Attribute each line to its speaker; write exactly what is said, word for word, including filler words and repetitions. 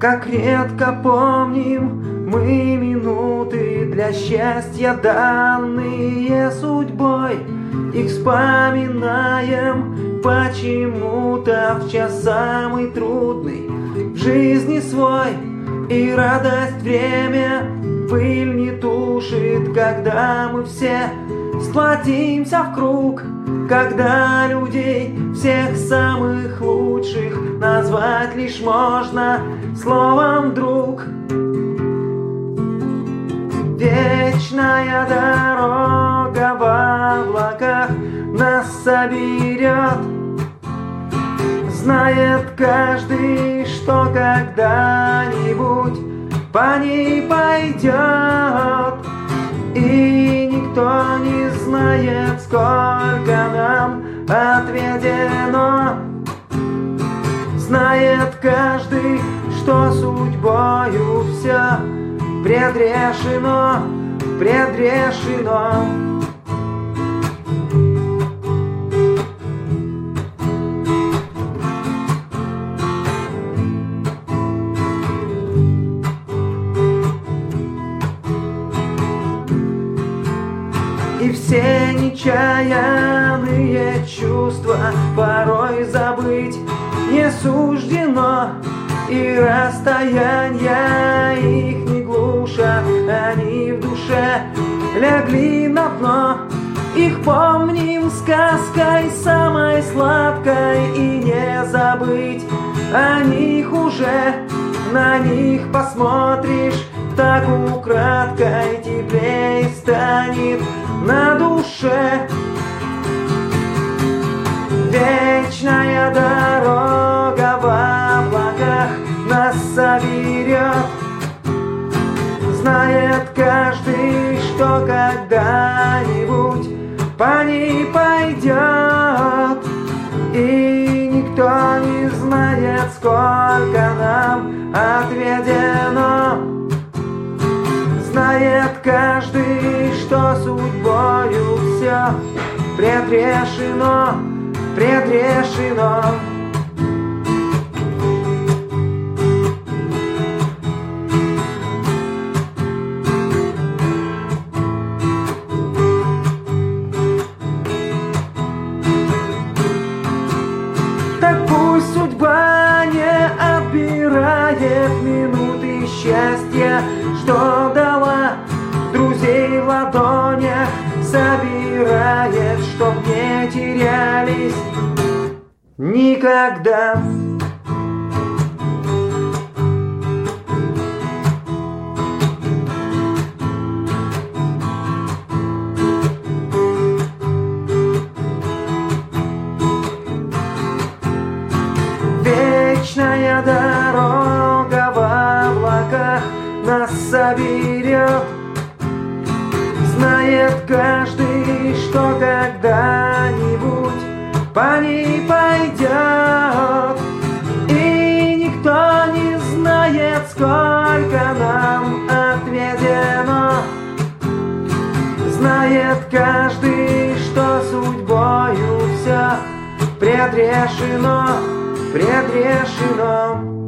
Speaker 1: Как редко помним мы минуты для счастья, данные судьбой. Их вспоминаем почему-то в час самый трудный в жизни свой. И радость время пыль не тушит, когда мы все сплотимся в круг, когда людей всех самых лучших назвать лишь можно словом «друг». Вечная дорога в облаках нас соберет. Знает каждый, что когда-нибудь по ней пойдет. И никто не знает, сколько нам отведено. Знает каждый, что судьбою все предрешено, предрешено. И все нечаянные чувства порой забыть не суждено. И расстояния их не глушат, они в душе легли на дно. Их помним сказкой самой сладкой, и не забыть о них уже. На них посмотришь, так украдкой теплее станет на душе. Вечная дорога в облаках нас соберет. Знает каждый, что когда-нибудь по ней пойдет. И никто не знает, сколько нам отведено. Знает каждый, что судьбою все предрешено, предрешено. Так пусть судьба не отбирает минуты счастья, что дала, друзей в ладонях собирает, чтоб не терялись никогда. Вечная дорога в облаках нас соберет. Знает каждый, что когда-нибудь по ней пойдет. И никто не знает, сколько нам отведено. Знает каждый, что судьбою все предрешено, предрешено.